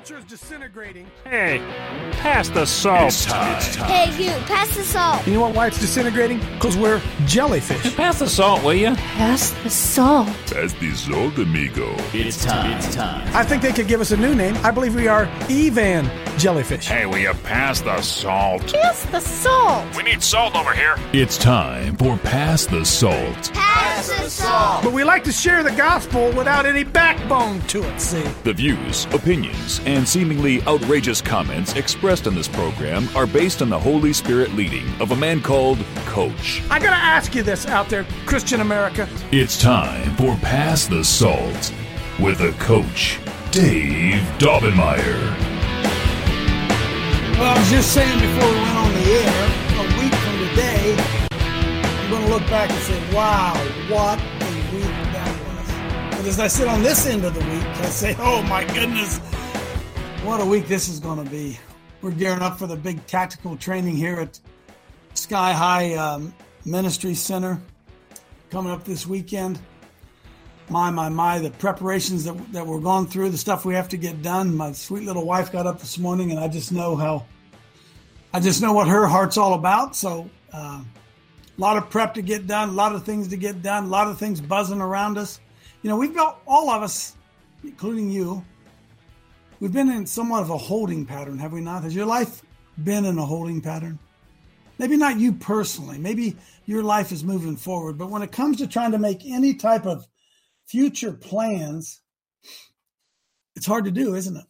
culture is disintegrating. Hey, pass the salt. It's time. Hey, you, pass the salt. You know why it's disintegrating? Because we're jellyfish. Pass the salt, will you? Pass the salt. Pass the salt, amigo. It's time. I think they could give us a new name. I believe we are Evan jellyfish. Hey, will you pass the salt? Pass the salt. We need salt over here. It's time for Pass the Salt. Pass the salt. But we like to share the gospel without any backbone to it, see? The views, opinions, and seemingly outrageous comments expressed in this program are based on the Holy Spirit leading of a man called Coach. I gotta ask you this out there, Christian America. It's time for Pass the Salt with the Coach, Dave Daubenmire. Well, I was just saying before we went on the air, a week from today, I'm going to look back and say, wow, what a week that was. But as I sit on this end of the week, I say, oh my goodness, what a week this is going to be. We're gearing up for the big tactical training here at Sky High Ministry Center coming up this weekend. My, the preparations that we're going through, the stuff we have to get done. My sweet little wife got up this morning, and I just know what her heart's all about. So a lot of prep to get done, a lot of things to get done, a lot of things buzzing around us. You know, we've got, all of us, including you, we've been in somewhat of a holding pattern, have we not? Has your life been in a holding pattern? Maybe not you personally. Maybe your life is moving forward. But when it comes to trying to make any type of future plans, it's hard to do, isn't it?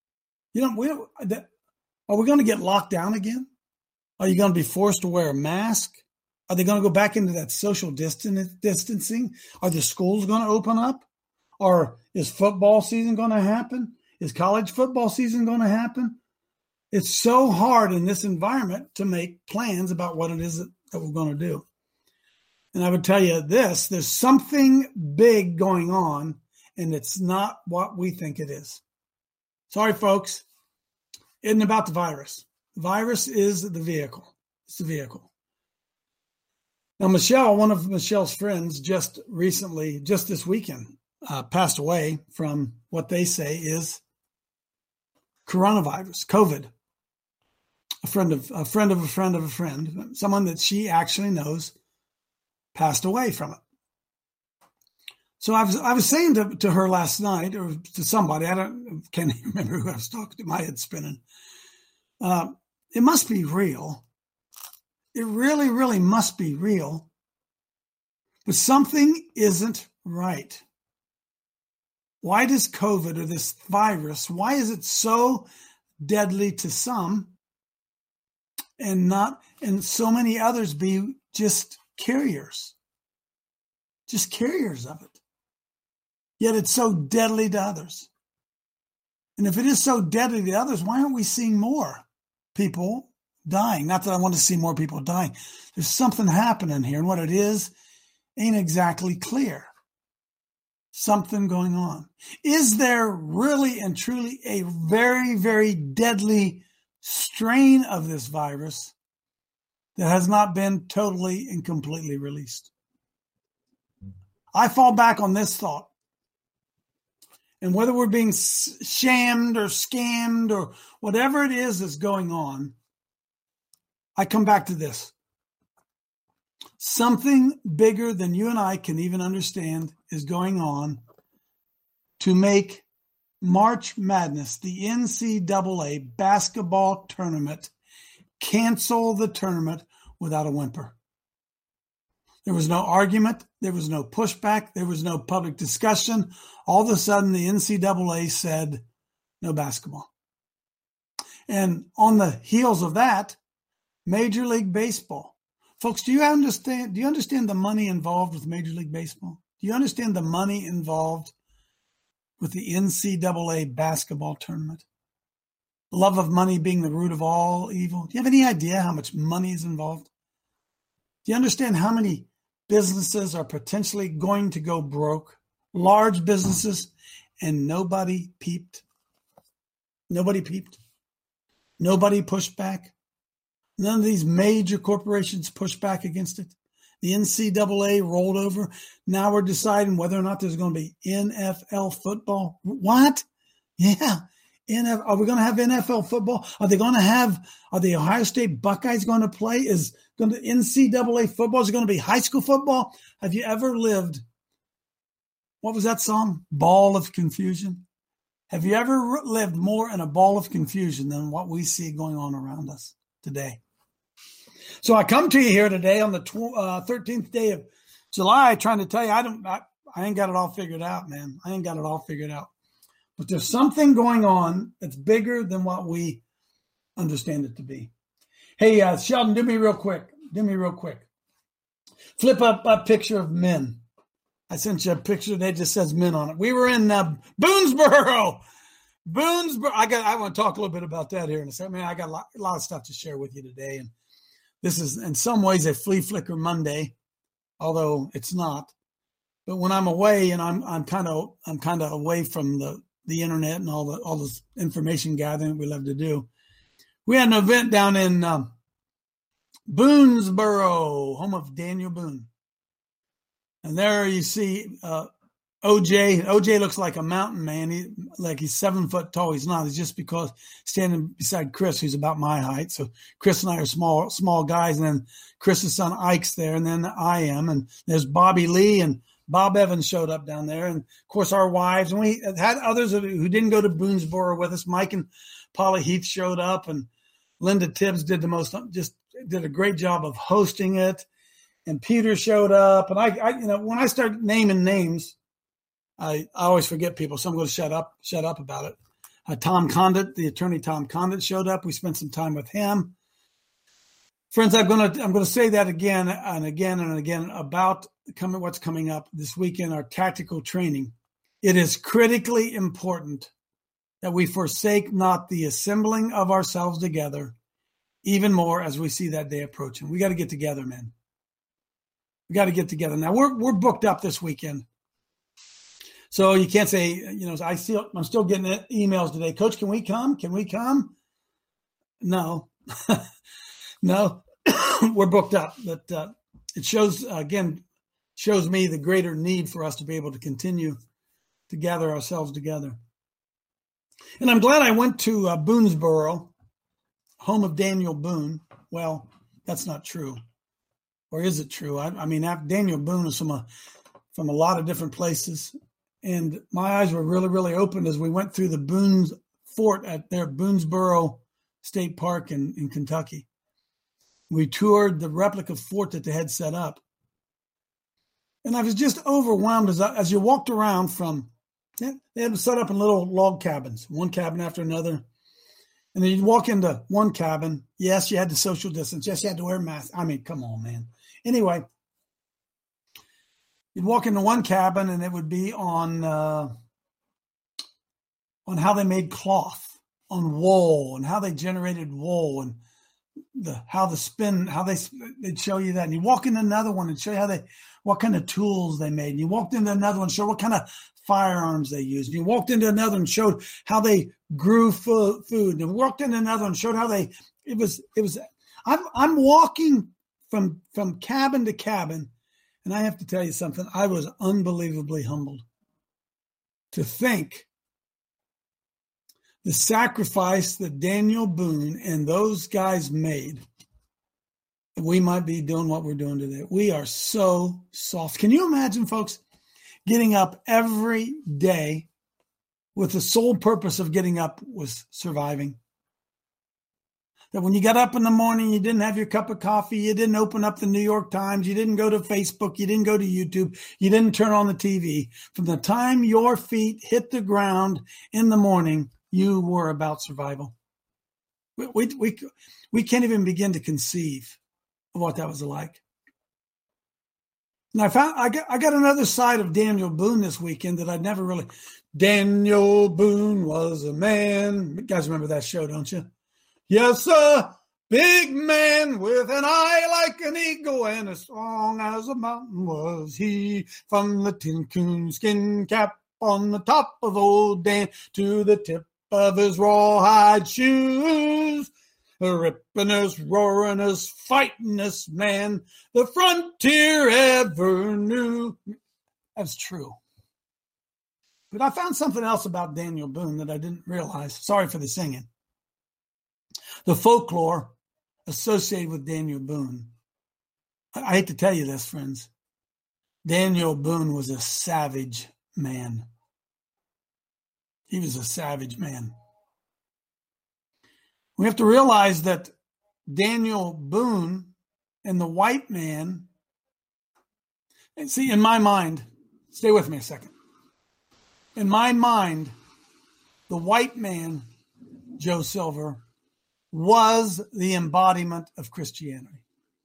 Are we going to get locked down again? Are you going to be forced to wear a mask? Are they going to go back into that social distancing? Are the schools going to open up? Or is football season going to happen? Is college football season going to happen? It's so hard in this environment to make plans about what it is that we're going to do. And I would tell you this, there's something big going on, and it's not what we think it is. Sorry, folks. It isn't about the virus. The virus is the vehicle. It's the vehicle. Now, Michelle, one of Michelle's friends, just this weekend, passed away from what they say is coronavirus, COVID. A friend of a friend of a friend of a friend, someone that she actually knows, passed away from it. So I was saying to her last night, or to somebody, can't even remember who I was talking to, my head's spinning. It must be real. It really, really must be real. But something isn't right. Why does COVID, or this virus, why is it so deadly to some and so many others be just carriers of it? Yet it's so deadly to others. And if it is so deadly to others, why aren't we seeing more people dying? Not that I want to see more people dying. There's something happening here, and what it is ain't exactly clear. Something going on. Is there really and truly a very, very deadly strain of this virus that has not been totally and completely released? I fall back on this thought. And whether we're being shammed or scammed or whatever it is that's going on, I come back to this. Something bigger than you and I can even understand is going on to make March Madness, the NCAA basketball tournament, cancel the tournament without a whimper. There was no argument. There was no pushback. There was no public discussion. All of a sudden, the NCAA said no basketball. And on the heels of that, Major League Baseball. Folks, do you understand the money involved with Major League Baseball? Do you understand the money involved with the NCAA basketball tournament? The love of money being the root of all evil. Do you have any idea how much money is involved? Do you understand how many businesses are potentially going to go broke? Large businesses, and nobody peeped. Nobody peeped. Nobody pushed back. None of these major corporations pushed back against it. The NCAA rolled over. Now we're deciding whether or not there's going to be NFL football. What? Yeah. Are we going to have NFL football? Are the Ohio State Buckeyes going to play? Is going to NCAA football? Is it going to be high school football? Have you ever lived? What was that song? Ball of Confusion. Have you ever lived more in a ball of confusion than what we see going on around us today? So I come to you here today on the 13th day of July, trying to tell you I ain't got it all figured out, man. I ain't got it all figured out. But there's something going on that's bigger than what we understand it to be. Hey, Sheldon, do me real quick. Flip up a picture of men. I sent you a picture that just says men on it. We were in Boonesboro. I want to talk a little bit about that here in a second. Man, I got a lot of stuff to share with you today. And this is in some ways a flea flicker Monday, although it's not. But when I'm away and I'm kind of away from the internet and all this information gathering we love to do, we had an event down in Boonesboro, home of Daniel Boone. And there you see OJ. OJ looks like a mountain man. He's 7 foot tall. He's not. It's just because standing beside Chris, who's about my height. So Chris and I are small guys. And then Chris's son Ike's there. And then I am. And there's Bobby Lee and Bob Evans showed up down there. And, of course, our wives. And we had others who didn't go to Boonesboro with us. Mike and Paula Heath showed up. And Linda Tibbs did a great job of hosting it. And Peter showed up. And I when I start naming names, I always forget people. So I'm going to shut up about it. Tom Condit, the attorney Tom Condit showed up. We spent some time with him. Friends, I'm going to say that again and again and again about what's coming up this weekend, our tactical training. It is critically important that we forsake not the assembling of ourselves together, even more as we see that day approaching. We got to get together, man. We got to get together. Now we're booked up this weekend. So you can't say, I'm still getting emails today. Coach, can we come? Can we come? No, no, we're booked up. But it shows me the greater need for us to be able to continue to gather ourselves together. And I'm glad I went to Boonesboro, home of Daniel Boone. Well, that's not true. Or is it true? I mean, Daniel Boone is from a lot of different places. And my eyes were really, really opened as we went through the Boone's Fort at their Boonesboro State Park in Kentucky. We toured the replica fort that they had set up. And I was just overwhelmed as you walked around they had them set up in little log cabins, one cabin after another. And then you'd walk into one cabin. Yes, you had to social distance. Yes, you had to wear a mask. I mean, come on, man. Anyway, you'd walk into one cabin and it would be on how they made cloth, on wool, and how they generated wool, and they'd show you that. And you walk into another one and show you what kind of tools they made. And you walked into another one and showed what kind of firearms they used. And you walked into another and showed how they grew food. And you walked into another and showed how I'm walking from cabin to cabin. And I have to tell you something. I was unbelievably humbled to think the sacrifice that Daniel Boone and those guys made, that we might be doing what we're doing today. We are so soft. Can you imagine, folks, getting up every day with the sole purpose of getting up was surviving? That when you got up in the morning, you didn't have your cup of coffee, you didn't open up the New York Times, you didn't go to Facebook, you didn't go to YouTube, you didn't turn on the TV. From the time your feet hit the ground in the morning, you were about survival. We can't even begin to conceive of what that was like. Now I got another side of Daniel Boone this weekend that I'd never really. Daniel Boone was a man. You guys remember that show, don't you? Yes, sir. Big man with an eye like an eagle and as strong as a mountain was he. From the tin coonskin cap on the top of old Dan to the tip of his rawhide shoes. Ripping-us, roaring-us, fighting-us, man, the frontier ever knew. That's true. But I found something else about Daniel Boone that I didn't realize. Sorry for the singing. The folklore associated with Daniel Boone. I hate to tell you this, friends. Daniel Boone was a savage man. He was a savage man. We have to realize that Daniel Boone and the white man, and see, in my mind, stay with me a second. In my mind, the white man, Joe Silver, was the embodiment of Christianity.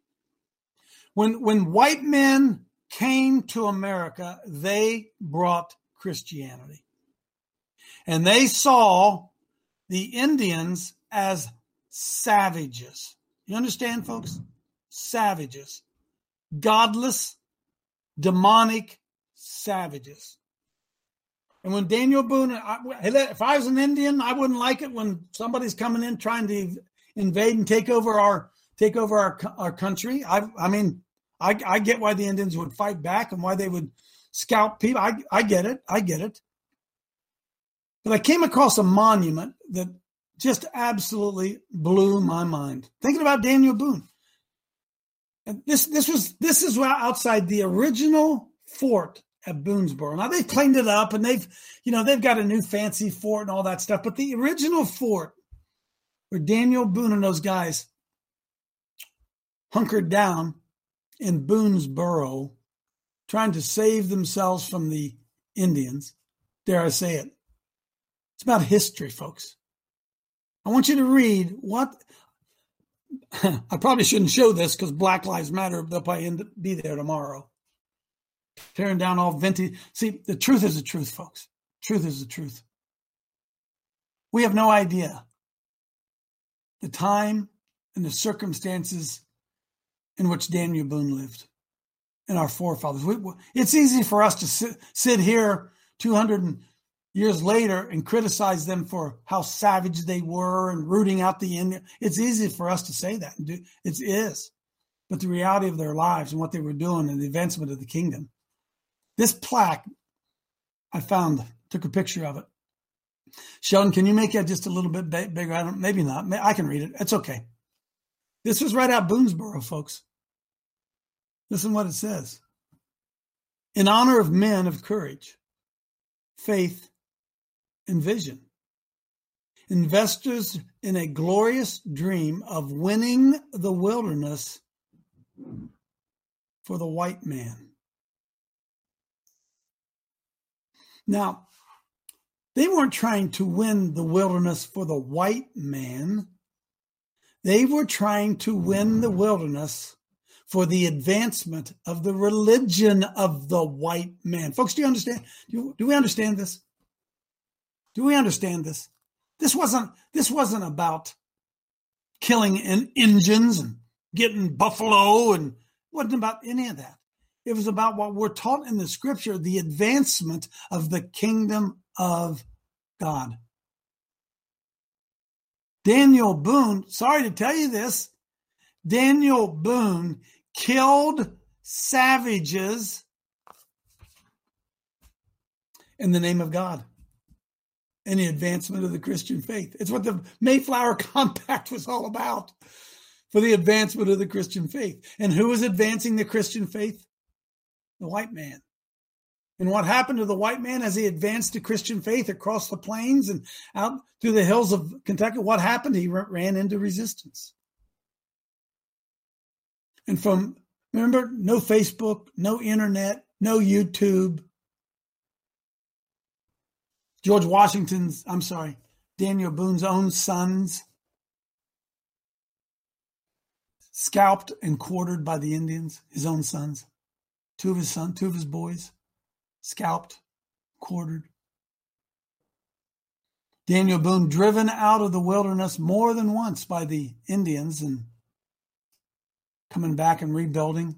When white men came to America, they brought Christianity. And they saw the Indians as savages. You understand, folks? Savages. Godless, demonic savages. And when Daniel Boone, if I was an Indian, I wouldn't like it when somebody's coming in trying to invade and take over our country. I get why the Indians would fight back and why they would scalp people. I get it. But I came across a monument that just absolutely blew my mind. Thinking about Daniel Boone. And this is outside the original fort at Boonesboro. Now they've cleaned it up and they've got a new fancy fort and all that stuff. But the original fort where Daniel Boone and those guys hunkered down in Boonesboro, trying to save themselves from the Indians, dare I say it. It's about history, folks. I want you to read what, I probably shouldn't show this because Black Lives Matter, they'll probably be there tomorrow. Tearing down all vintage. See, the truth is the truth, folks. Truth is the truth. We have no idea the time and the circumstances in which Daniel Boone lived and our forefathers. It's easy for us to sit here 200 years later and criticize them for how savage they were and rooting out the Indian. It's easy for us to say that. It is. But the reality of their lives and what they were doing and the advancement of the kingdom. This plaque, I found, took a picture of it. Sheldon, can you make that just a little bit bigger? Maybe not. I can read it. It's okay. This was right out Boonesboro, folks. Listen what it says. In honor of men of courage, faith, and vision, investors in a glorious dream of winning the wilderness for the white man. Now, they weren't trying to win the wilderness for the white man. They were trying to win the wilderness for the advancement of the religion of the white man. Folks, do you understand? Do we understand this? Do we understand this? This wasn't about killing Indians and getting buffalo, and wasn't about any of that. It was about what we're taught in the scripture, the advancement of the kingdom of God. Daniel Boone, sorry to tell you this, Daniel Boone killed savages in the name of God and the advancement of the Christian faith. It's what the Mayflower Compact was all about, for the advancement of the Christian faith. And who was advancing the Christian faith? The white man. And what happened to the white man as he advanced the Christian faith across the plains and out through the hills of Kentucky? What happened? He ran into resistance. And remember, no Facebook, no internet, no YouTube. Daniel Boone's own sons scalped and quartered by the Indians, his own sons. Two of his boys, scalped, quartered. Daniel Boone driven out of the wilderness more than once by the Indians and coming back and rebuilding.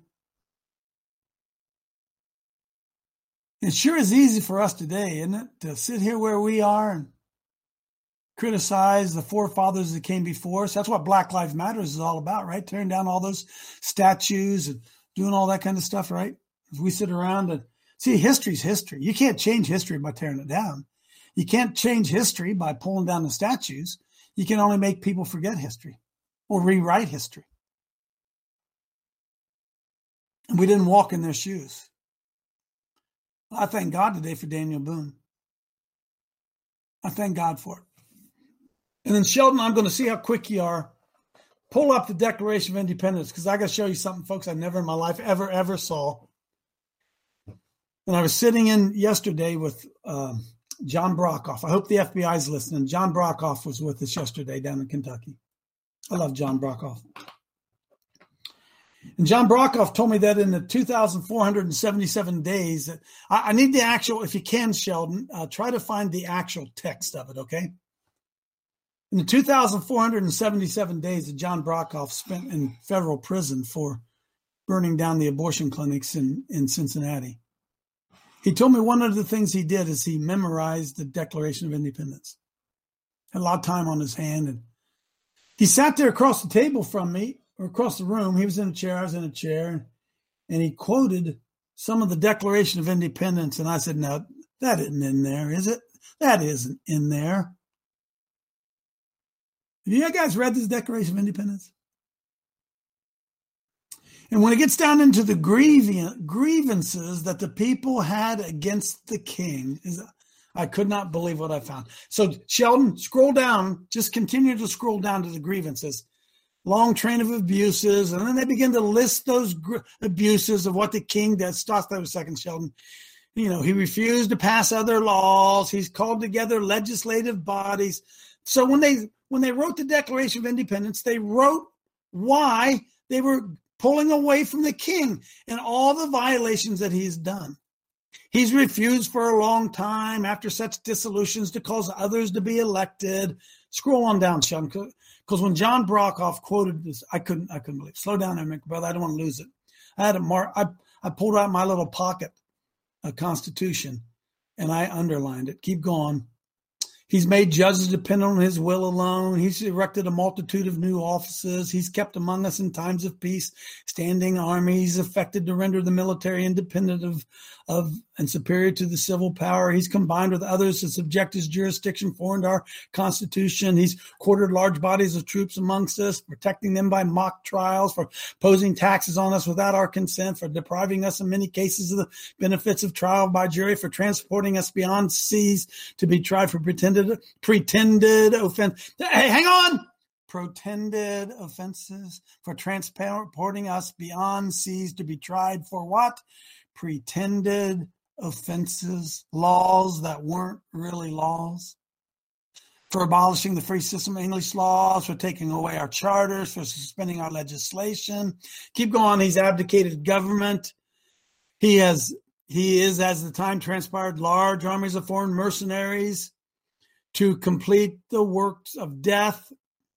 It sure is easy for us today, isn't it, to sit here where we are and criticize the forefathers that came before us. That's what Black Lives Matter is all about, right? Tearing down all those statues and doing all that kind of stuff, right? As we sit around and See, history's history. You can't change history by tearing it down. You can't change history by pulling down the statues. You can only make people forget history or rewrite history. And we didn't walk in their shoes. I thank God today for Daniel Boone. I thank God for it. And then, Sheldon, I'm going to see how quick you are. Pull up the Declaration of Independence, because I got to show you something, folks, I never in my life ever saw. And I was sitting in yesterday with John Brockhoff. I hope the FBI is listening. John Brockhoff was with us yesterday down in Kentucky. I love John Brockhoff. And John Brockhoff told me that in the 2,477 days, that I need the actual, if you can, Sheldon, try to find the actual text of it, okay? In the 2,477 days that John Brockhoff spent in federal prison for burning down the abortion clinics in Cincinnati, he told me one of the things he did is he memorized the Declaration of Independence. Had a lot of time on his hand. And he sat there across the table from me, or across the room. He was in a chair, I was in a chair. And he quoted some of the Declaration of Independence. And I said, no, that isn't in there, is it? That isn't in there. Have you guys read this Declaration of Independence? And when it gets down into the grievances that the people had against the king, I could not believe what I found. So, Sheldon, scroll down. Just continue to scroll down to the grievances. Long train of abuses. And then they begin to list those abuses of what the king did. Stop there a second, Sheldon. You know, he refused to pass other laws. He's called together legislative bodies. So when they wrote the Declaration of Independence, they wrote why they were pulling away from the king and all the violations that he's done. He's refused for a long time after such dissolutions to cause others to be elected. Scroll on down, Sean, because when John Brockhoff quoted this, I couldn't believe it. Slow down there, brother. I don't want to lose it. I had I pulled out my little pocket, a Constitution, and I underlined it. Keep going. He's made judges dependent on his will alone. He's erected a multitude of new offices. He's kept among us in times of peace, standing army. He's effected to render the military independent of and superior to the civil power. He's combined with others to subject his jurisdiction foreign to our Constitution. He's quartered large bodies of troops amongst us, protecting them by mock trials, for imposing taxes on us without our consent, for depriving us in many cases of the benefits of trial by jury, for transporting us beyond seas to be tried for pretended offense. Hey, hang on. Pretended offenses, for transporting us beyond seas to be tried for what? Pretended offenses, laws that weren't really laws, for abolishing the free system of English laws, for taking away our charters, for suspending our legislation. Keep going. He's abdicated government. He is, as the time transpired, large armies of foreign mercenaries to complete the works of death,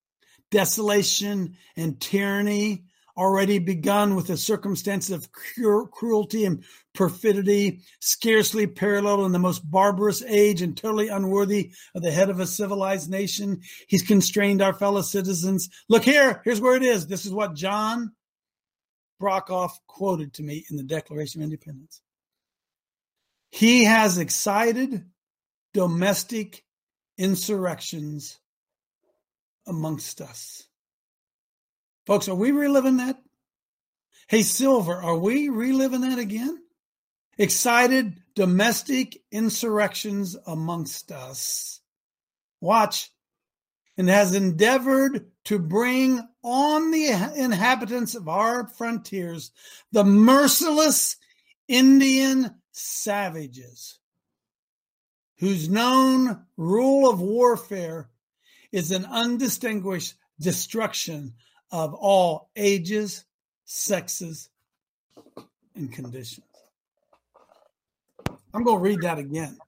desolation, and tyranny, already begun with the circumstance of cruelty and perfidy, scarcely paralleled in the most barbarous age and totally unworthy of the head of a civilized nation. He's constrained our fellow citizens. Look here. Here's where it is. This is what John Brockhoff quoted to me in the Declaration of Independence. He has excited domestic insurrections amongst us. Folks, are we reliving that? Hey, Silver, are we reliving that again? Excited domestic insurrections amongst us. Watch. And has endeavored to bring on the inhabitants of our frontiers the merciless Indian savages, whose known rule of warfare is an undistinguished destruction of all ages, sexes, and conditions. I'm going to read that again.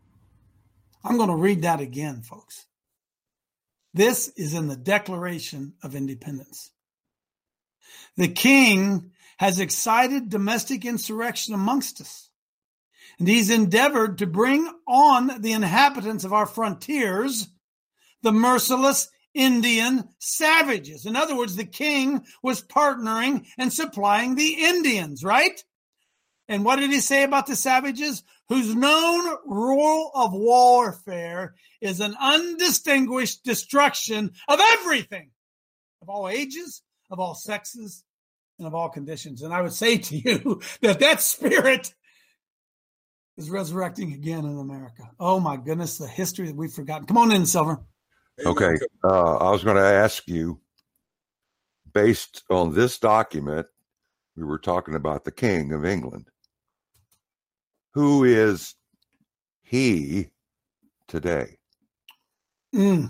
Folks. This is in the Declaration of Independence. The king has excited domestic insurrection amongst us, and he's endeavored to bring on the inhabitants of our frontiers the merciless Indian savages. In other words, the king was partnering and supplying the Indians, right? And what did he say about the savages? Whose known rule of warfare is an undistinguished destruction of everything, of all ages, of all sexes, and of all conditions. And I would say to you that spirit is resurrecting again in America. Oh, my goodness, the history that we've forgotten. Come on in, Silver. Okay. I was going to ask you, based on this document, we were talking about the King of England. Who is he today? I'll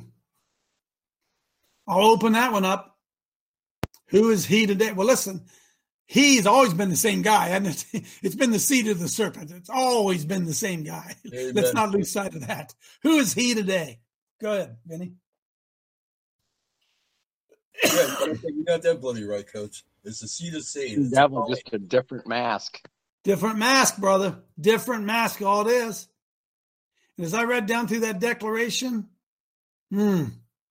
open that one up. Who is he today? Well, listen, he's always been the same guy, hasn't it? It's been the seed of the serpent. It's always been the same guy. Amen. Let's not lose sight of that. Who is he today? Go ahead, Vinny. Yeah, you got that bloody right, Coach. It's the seed of Satan. That was just a different mask. Different mask, brother. Different mask, all it is. And as I read down through that declaration, my.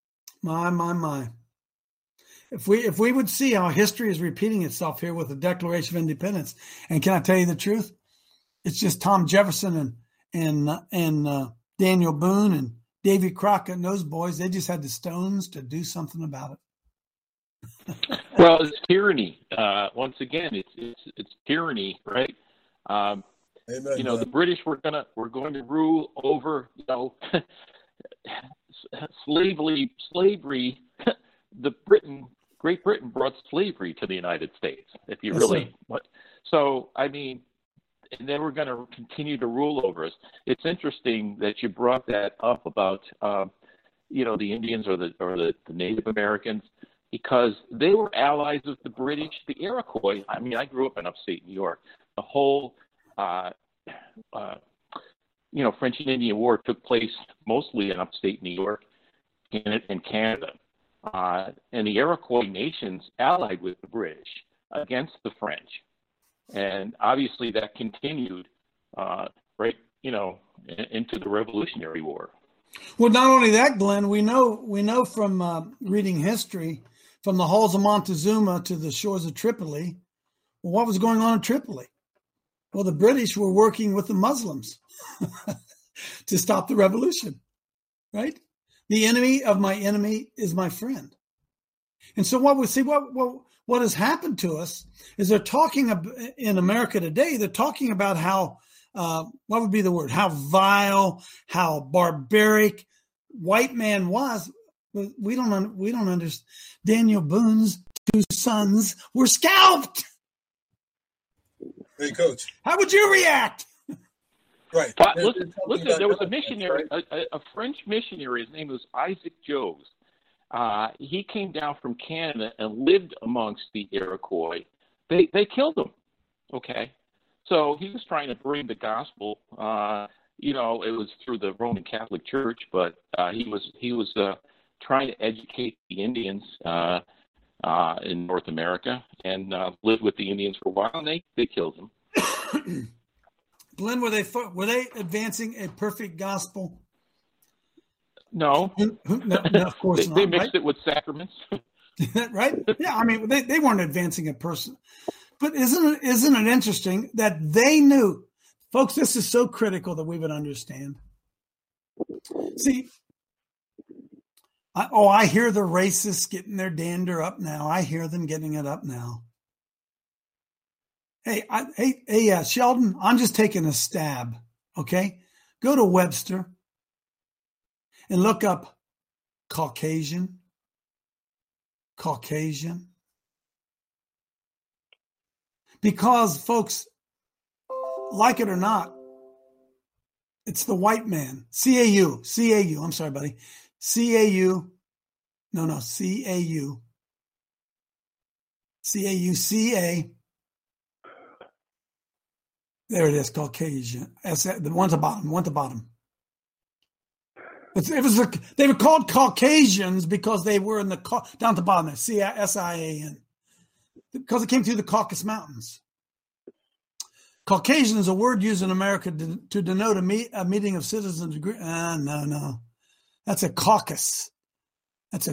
If we would see how history is repeating itself here with the Declaration of Independence, and can I tell you the truth? It's just Tom Jefferson and Daniel Boone and Davy Crockett and those boys. They just had the stones to do something about it. Well, it's tyranny. Once again, it's tyranny, right? Amen, the British were going to rule over, slavery. Great Britain brought slavery to the United States. If you really, and then we're going to continue to rule over us. It's interesting that you brought that up about, the Indians or the Native Americans, because they were allies of the British, the Iroquois. I mean, I grew up in upstate New York. The whole, French and Indian War took place mostly in upstate New York and Canada. And the Iroquois nations allied with the British against the French. And obviously that continued into the Revolutionary War. Well, not only that, Glenn, we know from reading history, from the halls of Montezuma to the shores of Tripoli, well, what was going on in Tripoli? Well, the British were working with the Muslims to stop the revolution, right? The enemy of my enemy is my friend. And so what has happened to us is they're talking in America today, they're talking about how, what would be the word? How vile, how barbaric white man was. We don't understand. Daniel Boone's 2 sons were scalped. Hey, Coach. How would you react? Right. Listen, there was a missionary, a French missionary. His name was Isaac Jogues. He came down from Canada and lived amongst the Iroquois. They killed him. Okay. So he was trying to bring the gospel. It was through the Roman Catholic Church, but he was trying to educate the Indians in North America and lived with the Indians for a while, and they killed him. Glenn, were they advancing a perfect gospel? No. No, of course not. They mixed it with sacraments. Right? Yeah, I mean, they weren't advancing a person. But isn't it interesting that they knew, folks, this is so critical that we would understand. See, I hear the racists getting their dander up now. I hear them getting it up now. Hey, Sheldon, I'm just taking a stab, okay? Go to Webster and look up Caucasian. Because, folks, like it or not, it's the white man. C-A-U. I'm sorry, buddy. C-A-U. No, C-A-U. C-A-U-C-A. There it is, Caucasian. The one's the bottom. They were called Caucasians because they were in the down at the bottom there, C-S-I-A-N, because it came through the Caucasus Mountains. Caucasian is a word used in America to denote a meeting of citizens. No, that's a caucus.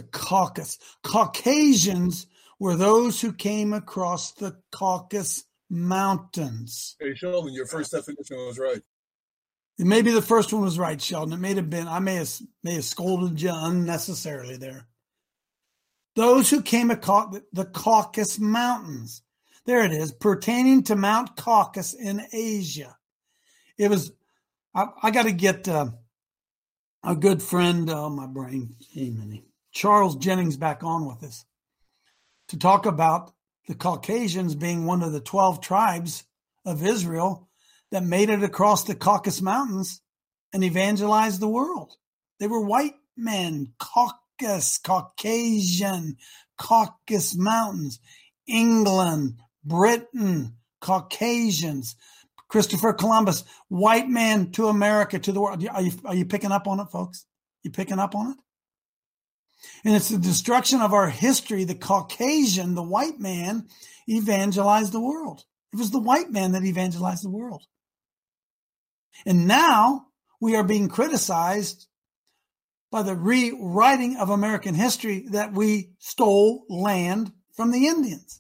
Caucasians were those who came across the Caucasus mountains. Hey, Sheldon, your first definition was right. Maybe the first one was right, Sheldon. It may have been. I may have scolded you unnecessarily there. Those who came across the Caucasus Mountains. There it is, pertaining to Mount Caucasus in Asia. It was, I got to get a good friend, my brain, Charles Jennings back on with us to talk about the Caucasians being one of the 12 tribes of Israel that made it across the Caucasus Mountains and evangelized the world. They were white men, Caucasian, Caucasus Mountains, England, Britain, Caucasians, Christopher Columbus, white man to America, to the world. Are you picking up on it, folks? You picking up on it? And it's the destruction of our history. The Caucasian, the white man, evangelized the world. It was the white man that evangelized the world. And now we are being criticized by the rewriting of American history that we stole land from the Indians.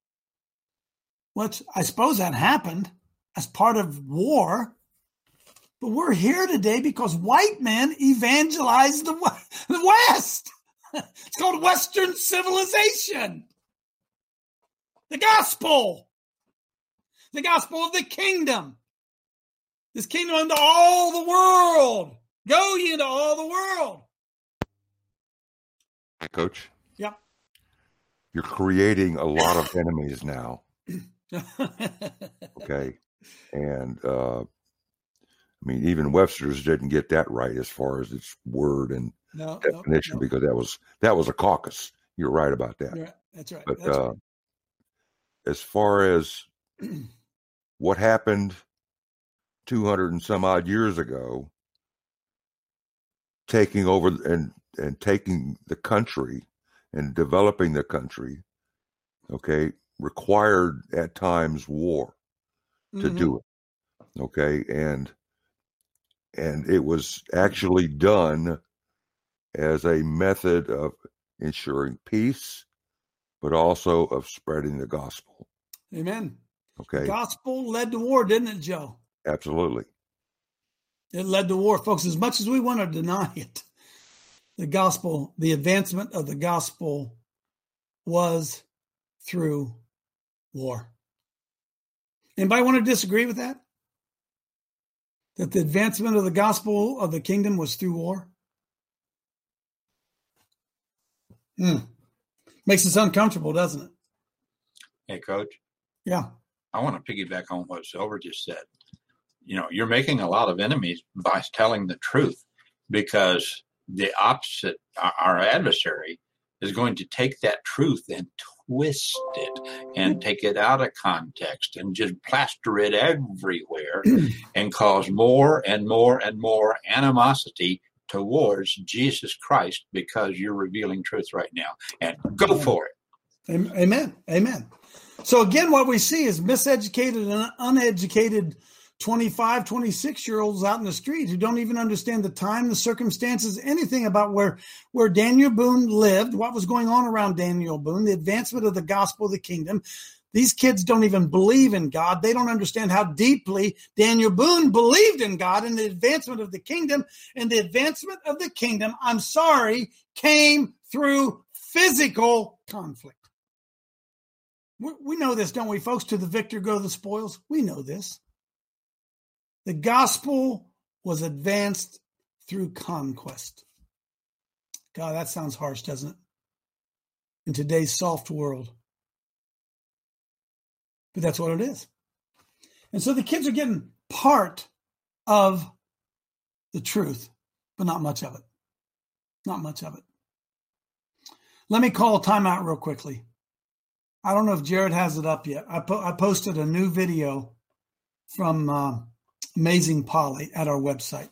Which I suppose that happened as part of war. But we're here today because white men evangelized the West. It's called Western civilization. The gospel of the kingdom. This kingdom unto all the world. Go ye into all the world. Coach? Yeah. You're creating a lot of enemies now. Okay. And, even Webster's didn't get that right as far as its word and definition, because that was a caucus. You're right about that. Right. That's right. But That's right. As far as what happened 200 and some odd years ago, taking over and taking the country and developing the country, okay, required at times war to do it. Okay. And it was actually done as a method of ensuring peace, but also of spreading the gospel. Amen. Okay. The gospel led to war, didn't it, Joe? Absolutely. It led to war, folks. As much as we want to deny it, the gospel, the advancement of the gospel was through war. Anybody want to disagree with that? That the advancement of the gospel of the kingdom was through war? Makes us uncomfortable, doesn't it? Hey, Coach. Yeah. I want to piggyback on what Silver just said. You're making a lot of enemies by telling the truth, because the opposite, our adversary, is going to take that truth and twist it and take it out of context and just plaster it everywhere and cause more and more and more animosity towards Jesus Christ, because you're revealing truth right now. And go for it. Amen. Amen. So again, what we see is miseducated and uneducated 25, 26-year-olds out in the street who don't even understand the time, the circumstances, anything about where Daniel Boone lived, what was going on around Daniel Boone, the advancement of the gospel of the kingdom. These kids don't even believe in God. They don't understand how deeply Daniel Boone believed in God and the advancement of the kingdom. And the advancement of the kingdom, came through physical conflict. We know this, don't we, folks? To the victor go the spoils. We know this. The gospel was advanced through conquest. God, that sounds harsh, doesn't it? In today's soft world. But that's what it is. And so the kids are getting part of the truth, but not much of it. Not much of it. Let me call a timeout real quickly. I don't know if Jared has it up yet. I posted a new video from Amazing Polly at our website.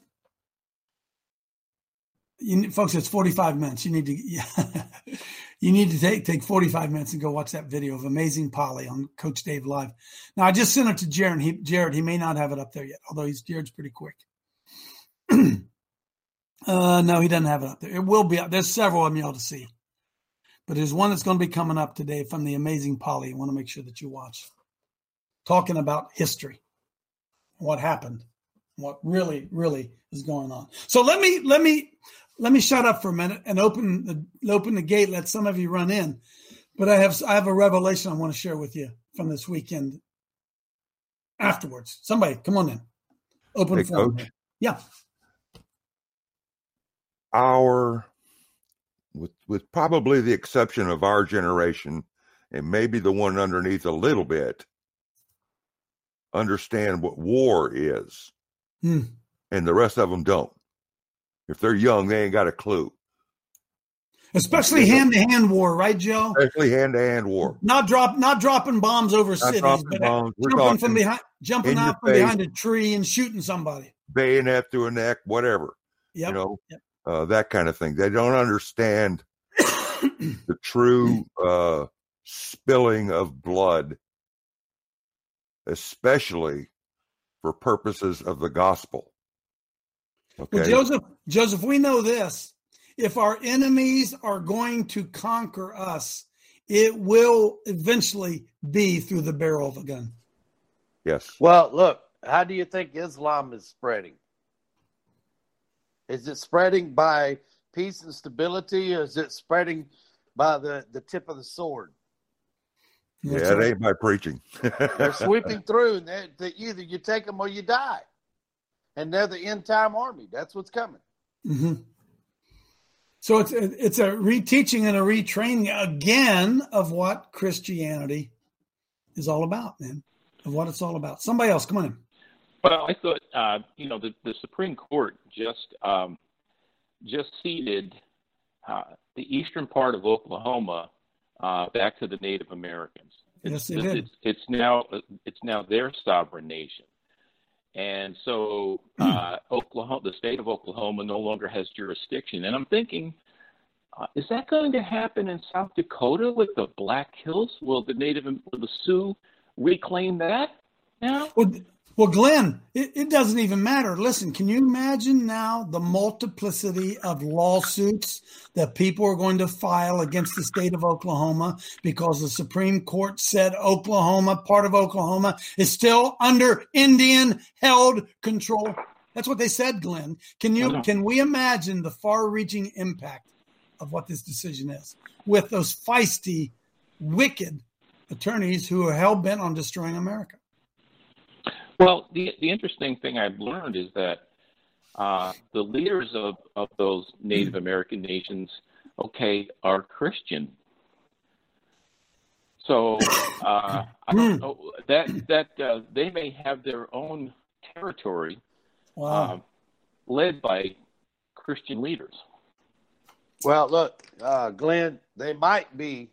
Folks, it's 45 minutes. You need to take 45 minutes and go watch that video of Amazing Polly on Coach Dave Live. Now, I just sent it to Jared. Jared, he may not have it up there yet, although Jared's pretty quick. No, he doesn't have it up there. It will be up. There's several of them you ought to see. But there's one that's going to be coming up today from the Amazing Polly. I want to make sure that you watch. talking about history, what happened, what really, really is going on. So let me shut up for a minute and open the gate. Let some of you run in. But I have a revelation I want to share with you from this weekend. Afterwards, somebody come on in. Open forum. Yeah. With probably the exception of our generation, and maybe the one underneath a little bit, understand what war is, and the rest of them don't. If they're young, they ain't got a clue. Especially hand-to-hand war, right, Joe? Especially hand-to-hand war. Not dropping bombs over cities, but jumping out from behind a tree and shooting somebody. Bayonet through a neck, whatever. Yep. That kind of thing. They don't understand the true spilling of blood, especially for purposes of the gospel. Okay. Well, Joseph, we know this. If our enemies are going to conquer us, it will eventually be through the barrel of a gun. Yes. Well, look, how do you think Islam is spreading? Is it spreading by peace and stability, or is it spreading by the tip of the sword? Yeah, it ain't by preaching. They're sweeping through, and either you take them or you die. And they're the end-time army. That's what's coming. Mm-hmm. So it's a reteaching and a retraining again of what Christianity is all about, man, of what it's all about. Somebody else, come on in. Well, I thought, the Supreme Court just ceded the eastern part of Oklahoma back to the Native Americans. Yes, they did. It's now their sovereign nation. And so Oklahoma, the state of Oklahoma, no longer has jurisdiction. And I'm thinking, is that going to happen in South Dakota with the Black Hills? Will the Sioux reclaim that now? Well, Glenn, it doesn't even matter. Listen, can you imagine now the multiplicity of lawsuits that people are going to file against the state of Oklahoma because the Supreme Court said part of Oklahoma, is still under Indian-held control? That's what they said, Glenn. Can we imagine the far-reaching impact of what this decision is with those feisty, wicked attorneys who are hell-bent on destroying America? Well, the interesting thing I've learned is that the leaders of those Native American nations, are Christian. So I don't know that they may have their own territory led by Christian leaders. Well, look, Glenn, they might be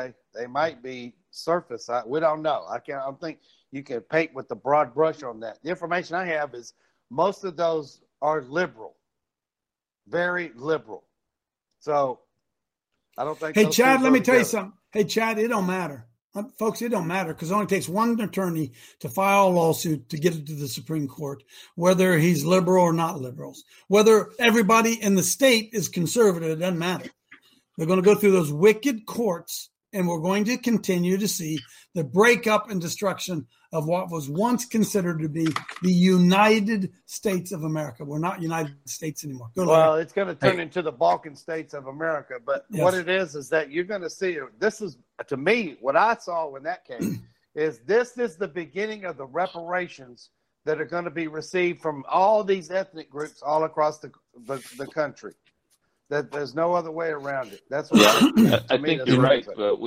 surface. We don't know. I don't think you can paint with the broad brush on that. The information I have is most of those are liberal, very liberal. So I don't think. Hey, Chad, let me tell you something. Hey, Chad, it don't matter. Folks, it don't matter because it only takes one attorney to file a lawsuit to get it to the Supreme Court, whether he's liberal or not liberal. Whether everybody in the state is conservative, it doesn't matter. They're going to go through those wicked courts, and we're going to continue to see the breakup and destruction of what was once considered to be the United States of America. We're not United States anymore. Well, it's going to turn into the Balkan states of America. But what it is that you're going to see, this is, to me, what I saw when that came, is this is the beginning of the reparations that are going to be received from all these ethnic groups all across the country. That there's no other way around it. That's what I think you're right.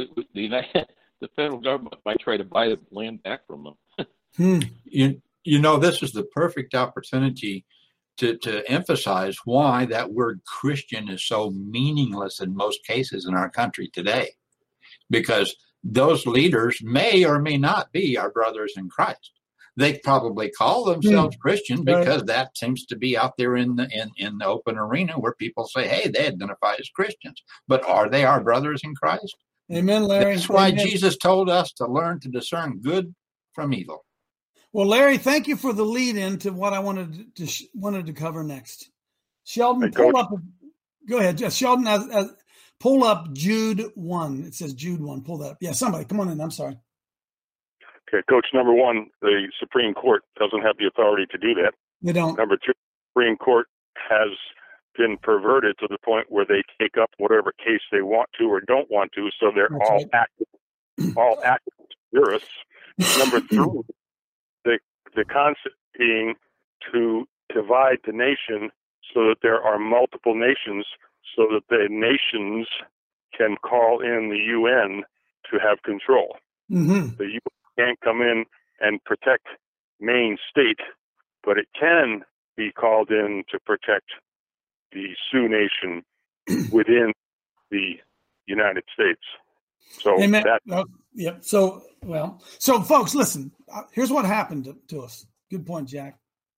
The federal government might try to buy the land back from them. This is the perfect opportunity to emphasize why that word Christian is so meaningless in most cases in our country today. Because those leaders may or may not be our brothers in Christ. They probably call themselves Christian because that seems to be out there in the open arena where people say, hey, they identify as Christians. But are they our brothers in Christ? Amen, Larry. That's why Jesus told us to learn to discern good from evil. Well, Larry, thank you for the lead in to what I wanted to cover next. Sheldon, pull up. Go ahead, Sheldon. Pull up Jude 1. It says Jude 1. Pull that up. Yeah, somebody, come on in. I'm sorry. Okay, Coach, number one, the Supreme Court doesn't have the authority to do that. They don't. Number two, the Supreme Court has been perverted to the point where they take up whatever case they want to or don't want to, so they're all active jurists. Number three, the concept being to divide the nation so that there are multiple nations, so that the nations can call in the UN to have control. Mm-hmm. The UN can't come in and protect Maine state, but it can be called in to protect the Sioux Nation within the United States. So Amen. that. Yep. So folks, listen. Here's what happened to us. Good point, Jack.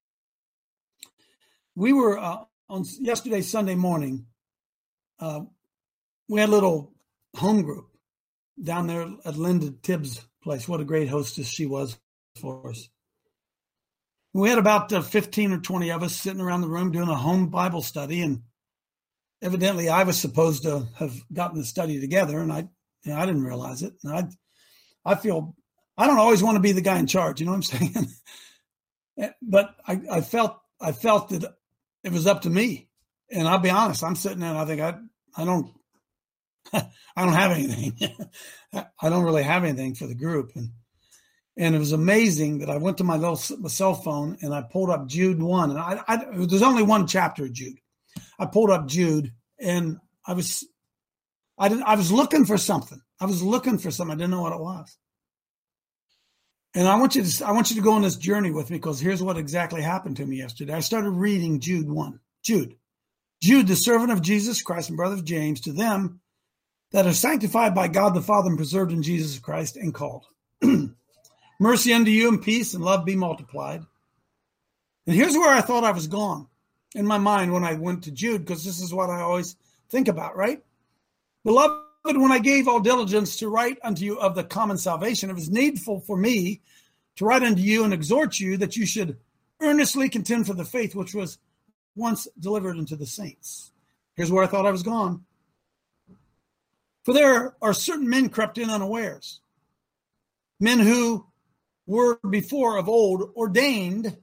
We were on yesterday, Sunday morning. We had a little home group down there at Linda Tibbs' place. What a great hostess she was for us. We had about 15 or 20 of us sitting around the room doing a home Bible study, and evidently I was supposed to have gotten the study together, and I didn't realize it. And I feel I don't always want to be the guy in charge, you know what I'm saying? But I felt that it was up to me, and I'll be honest. I'm sitting there, and I think I don't have anything. I don't really have anything for the group, and it was amazing that I went to my cell phone and I pulled up Jude 1, and there's only one chapter of Jude. I pulled up Jude, and I was looking for something. I didn't know what it was. And I want you to go on this journey with me, because here's what exactly happened to me yesterday. I started reading Jude 1. Jude, the servant of Jesus Christ and brother of James, to them that are sanctified by God the Father and preserved in Jesus Christ and called. Mercy unto you and peace and love be multiplied. And here's where I thought I was gone in my mind when I went to Jude, because this is what I always think about, right? Beloved, when I gave all diligence to write unto you of the common salvation, it was needful for me to write unto you and exhort you that you should earnestly contend for the faith which was once delivered unto the saints. Here's where I thought I was gone. For there are certain men crept in unawares, men who were before of old ordained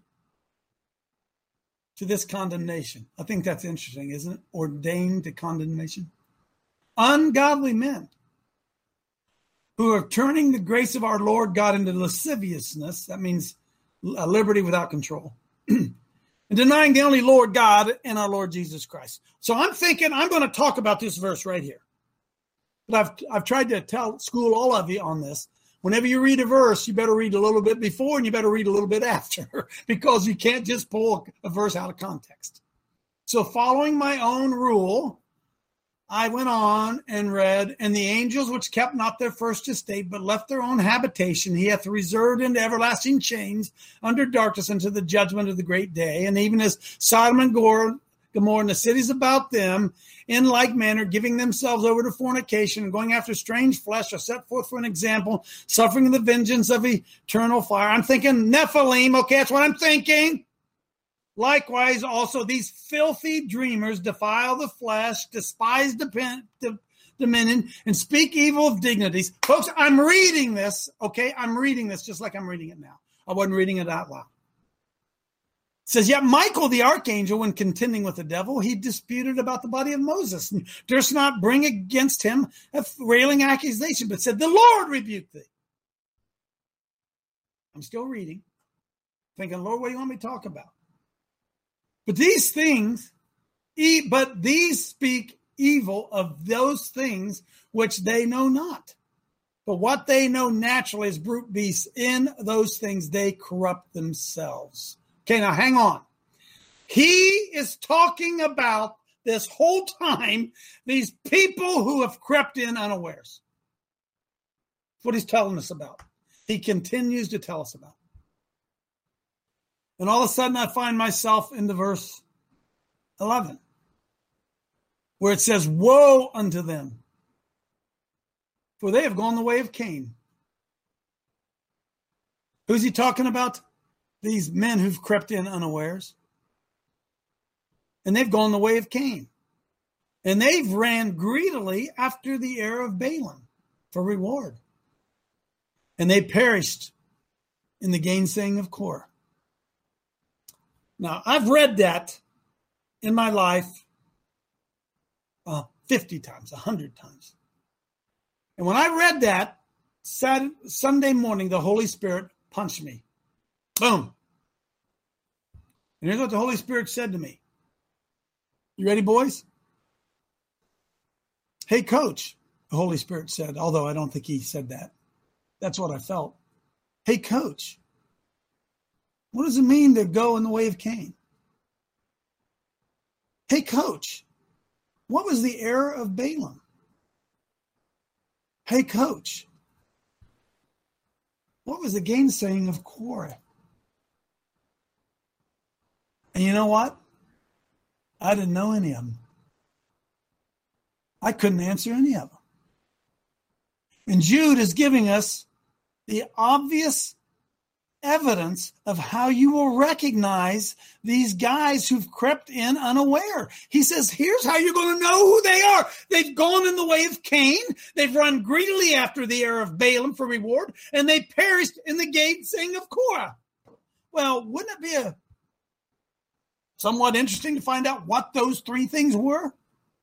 to this condemnation. I think that's interesting, isn't it? Ordained to condemnation. Ungodly men who are turning the grace of our Lord God into lasciviousness. That means a liberty without control. And denying the only Lord God and our Lord Jesus Christ. So I'm thinking I'm going to talk about this verse right here. But I've tried to school all of you on this. Whenever you read a verse, you better read a little bit before and you better read a little bit after, because you can't just pull a verse out of context. So following my own rule, I went on and read, and the angels which kept not their first estate, but left their own habitation, he hath reserved into everlasting chains under darkness unto the judgment of the great day. And even as Sodom and Gomorrah and the cities about them, in like manner, giving themselves over to fornication and going after strange flesh, are set forth for an example, suffering the vengeance of eternal fire. I'm thinking Nephilim. Okay, that's what I'm thinking. Likewise, also these filthy dreamers defile the flesh, despise dominion, and speak evil of dignities. Folks, I'm reading this, okay? I'm reading this just like I'm reading it now. I wasn't reading it out loud. It says, yet Michael the archangel, when contending with the devil, he disputed about the body of Moses, and durst not bring against him a railing accusation, but said, the Lord rebuke thee. I'm still reading, thinking, Lord, what do you want me to talk about? But these things, these speak evil of those things which they know not. But what they know naturally as brute beasts, in those things they corrupt themselves. Okay, now hang on. He is talking about this whole time these people who have crept in unawares. That's what he's telling us about. He continues to tell us about. And all of a sudden I find myself in the verse 11, where it says, woe unto them, for they have gone the way of Cain. Who's he talking about? These men who've crept in unawares. And they've gone the way of Cain. And they've ran greedily after the heir of Balaam for reward. And they perished in the gainsaying of Korah. Now, I've read that in my life 50 times, 100 times. And when I read that, Sunday morning, the Holy Spirit punched me. Boom. And here's what the Holy Spirit said to me. You ready, boys? Hey, Coach, the Holy Spirit said, although I don't think he said that. That's what I felt. Hey, Coach, what does it mean to go in the way of Cain? Hey, Coach, what was the error of Balaam? Hey, Coach, what was the gainsaying of Korah? And you know what? I didn't know any of them. I couldn't answer any of them. And Jude is giving us the obvious evidence of how you will recognize these guys who've crept in unaware. He says, here's how you're going to know who they are. They've gone in the way of Cain. They've run greedily after the error of Balaam for reward, and they perished in the gainsaying of Korah. Well, wouldn't it be somewhat interesting to find out what those three things were?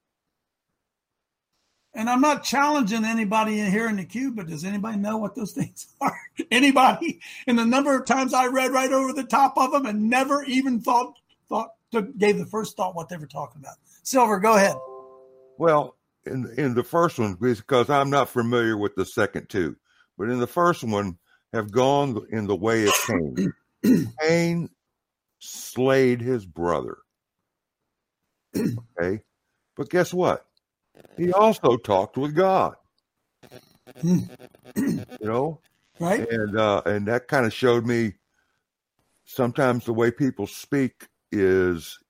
And I'm not challenging anybody in here in the queue, but does anybody know what those things are? Anybody? And the number of times I read right over the top of them and never even gave the first thought what they were talking about. Silver, go ahead. Well, in the first one, because I'm not familiar with the second two, but in the first one, have gone in the way of Cain. Cain slayed his brother. Okay? But guess what? He also talked with God. Right? And that kind of showed me sometimes the way people speak is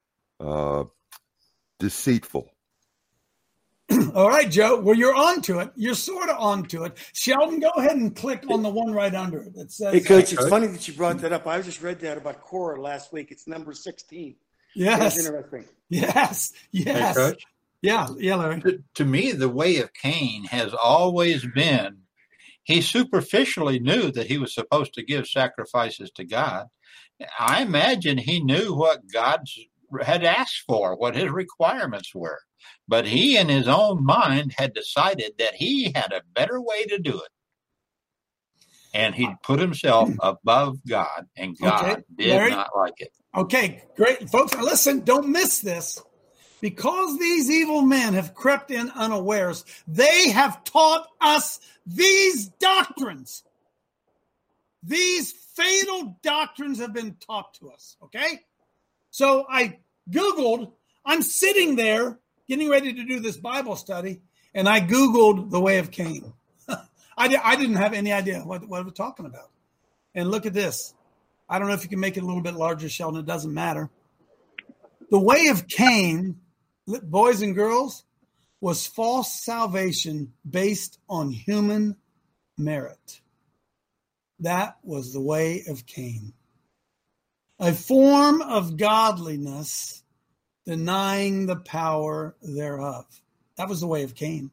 deceitful. All right, Joe. Well, you're on to it. You're sort of on to it. Sheldon, go ahead and click on the one right under it that says. Hey, Coach, it's funny that you brought that up. I just read that about Korah last week. It's number 16. Yes. That's interesting. Yes. Hey, Coach? Yeah, Larry. To me, the way of Cain has always been, he superficially knew that he was supposed to give sacrifices to God. I imagine he knew what God had asked for, what his requirements were. But he, in his own mind, had decided that he had a better way to do it. And he put himself above God, and God did not like it. Okay, great. Folks, listen, don't miss this. Because these evil men have crept in unawares, they have taught us these doctrines. These fatal doctrines have been taught to us, okay? So I Googled, I'm sitting there getting ready to do this Bible study, and I Googled the way of Cain. I didn't have any idea what I was talking about. And look at this. I don't know if you can make it a little bit larger, Sheldon. It doesn't matter. The way of Cain, boys and girls, was false salvation based on human merit. That was the way of Cain. A form of godliness denying the power thereof. That was the way of Cain.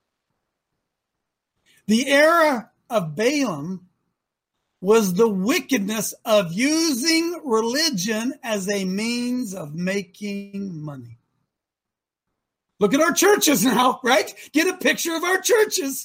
The error of Balaam was the wickedness of using religion as a means of making money. Look at our churches now, right? Get a picture of our churches.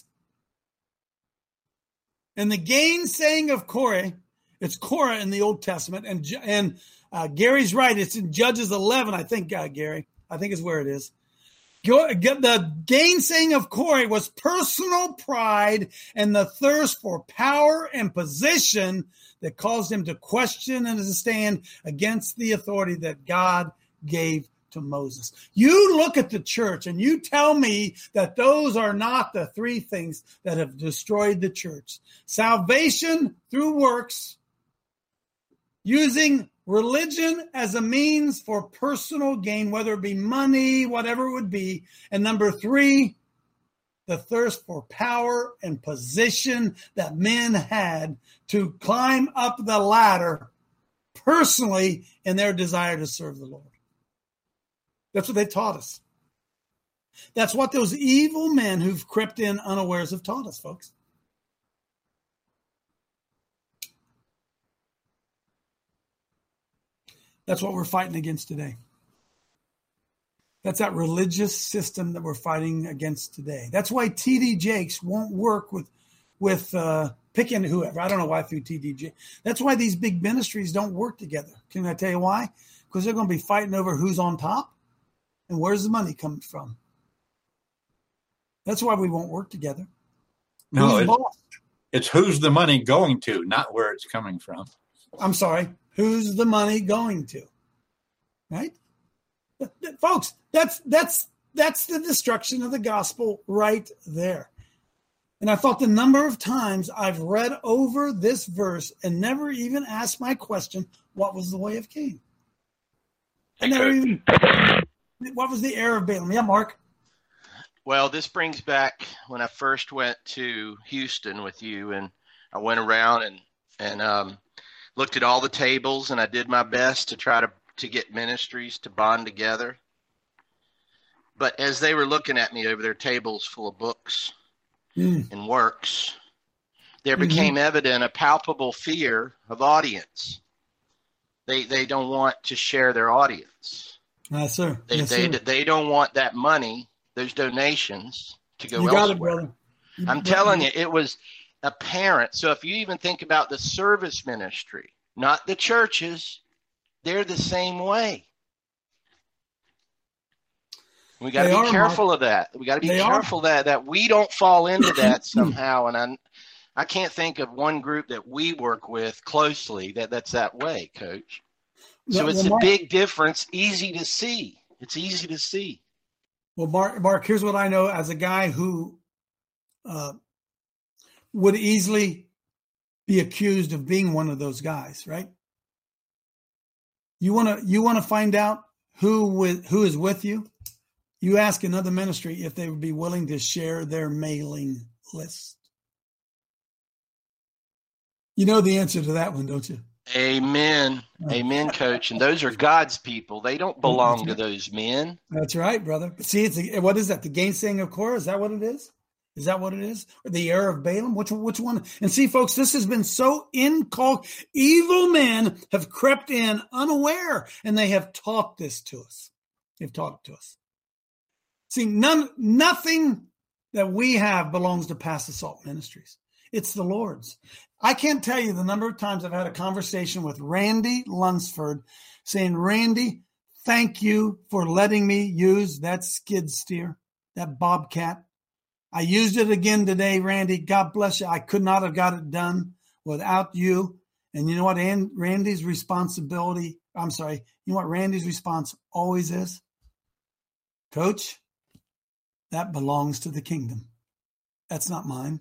And the gainsaying of Korah, it's Korah in the Old Testament, and Gary's right. It's in Judges 11, I think, Gary. I think is where it is. The gainsaying of Korah was personal pride and the thirst for power and position that caused him to question and to stand against the authority that God gave to Moses. You look at the church and you tell me that those are not the three things that have destroyed the church. Salvation through works, using religion as a means for personal gain, whether it be money, whatever it would be. And number three, the thirst for power and position that men had to climb up the ladder personally in their desire to serve the Lord. That's what they taught us. That's what those evil men who've crept in unawares have taught us, folks. That's what we're fighting against today. That's that religious system that we're fighting against today. That's why T.D. Jakes won't work with picking whoever. I don't know why I threw T.D. Jakes. That's why these big ministries don't work together. Can I tell you why? Because they're going to be fighting over who's on top and where's the money coming from. That's why we won't work together. No, it's who's the money going to, not where it's coming from. I'm sorry. Who's the money going to? Right? Folks, that's the destruction of the gospel right there. And I thought the number of times I've read over this verse and never even asked my question, what was the way of Cain? I never even, what was the error of Balaam? Yeah, Mark? Well, this brings back when I first went to Houston with you, and I went around and looked at all the tables, and I did my best to try to get ministries to bond together. But as they were looking at me over their tables full of books and works, there became evident a palpable fear of audience. They don't want to share their audience. Yes, sir. They don't want that money, those donations, to go elsewhere. It, brother. I'm telling you, it was apparent. So if you even think about the service ministry, not the churches, they're the same way. We got to be careful of that. We got to be careful that we don't fall into that somehow. And I can't think of one group that we work with closely that's that way, Coach. So it's a big difference. Easy to see. It's easy to see. Well, Mark, here's what I know as a guy who would easily be accused of being one of those guys, right? You want to find out who is with you? You ask another ministry if they would be willing to share their mailing list. You know the answer to that one, don't you? Amen. Amen, Coach. And those are God's people. They don't belong to those men. That's right, brother. See, what is that? The gainsaying of Korah? Is that what it is? Is that what it is? Or the error of Balaam? Which one? And see, folks, this has been so inculcated. Evil men have crept in unaware, and they have taught this to us. They've taught it to us. See, nothing that we have belongs to Pass the Salt Ministries. It's the Lord's. I can't tell you the number of times I've had a conversation with Randy Lunsford saying, Randy, thank you for letting me use that skid steer, that Bobcat. I used it again today, Randy. God bless you. I could not have got it done without you. And you know what Randy's responsibility, you know what Randy's response always is? Coach, that belongs to the kingdom. That's not mine.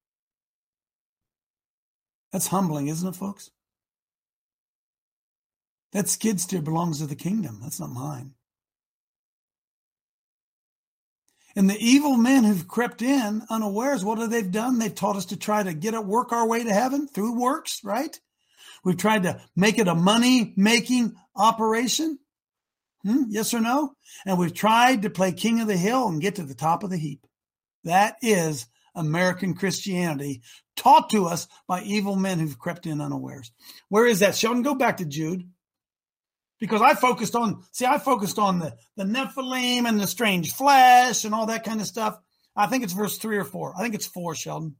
That's humbling, isn't it, folks? That skid steer belongs to the kingdom. That's not mine. And the evil men who've crept in unawares, what have they done? They've taught us to try to work our way to heaven through works, right? We've tried to make it a money-making operation. Yes or no? And we've tried to play king of the hill and get to the top of the heap. That is American Christianity taught to us by evil men who've crept in unawares. Where is that? Sheldon, go back to Jude. Because I focused on the Nephilim and the strange flesh and all that kind of stuff. I think it's verse 3 or 4. I think it's 4, Sheldon.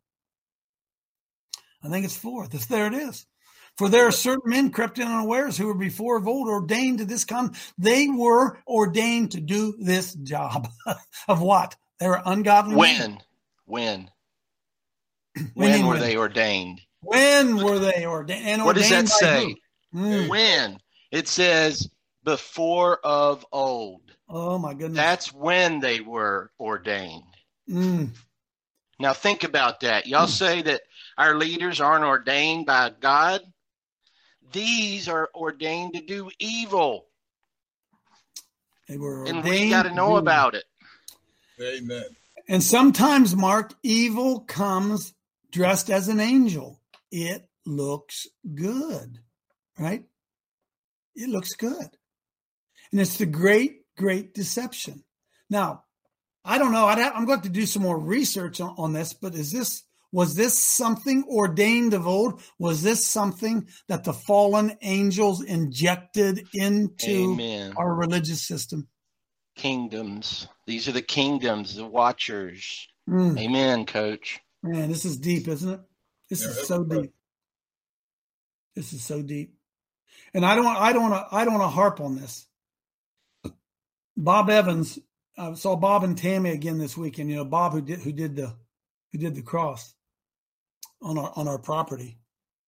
I think it's 4. There it is. For there are certain men crept in unawares who were before of old ordained to this they were ordained to do this job. Of what? They were ungodly. When were they ordained? When were they ordained? And what does that say? When? It says before of old. Oh, my goodness. That's when they were ordained. Now, think about that. Y'all say that our leaders aren't ordained by God. These are ordained to do evil. They were ordained. And we got to know about it. Amen. And sometimes, Mark, evil comes dressed as an angel. It looks good, right? It looks good. And it's the great, great deception. Now, I don't know. I'm going to do some more research on this, but is this Was this something ordained of old? Was this something that the fallen angels injected into Amen. our religious system? Kingdoms. These are the kingdoms, the watchers. Amen, Coach. Man, this is deep, isn't it? This is so deep. This is so deep. And I don't want to harp on this. Bob Evans, I saw Bob and Tammy again this weekend. You know, Bob who did the cross on our property.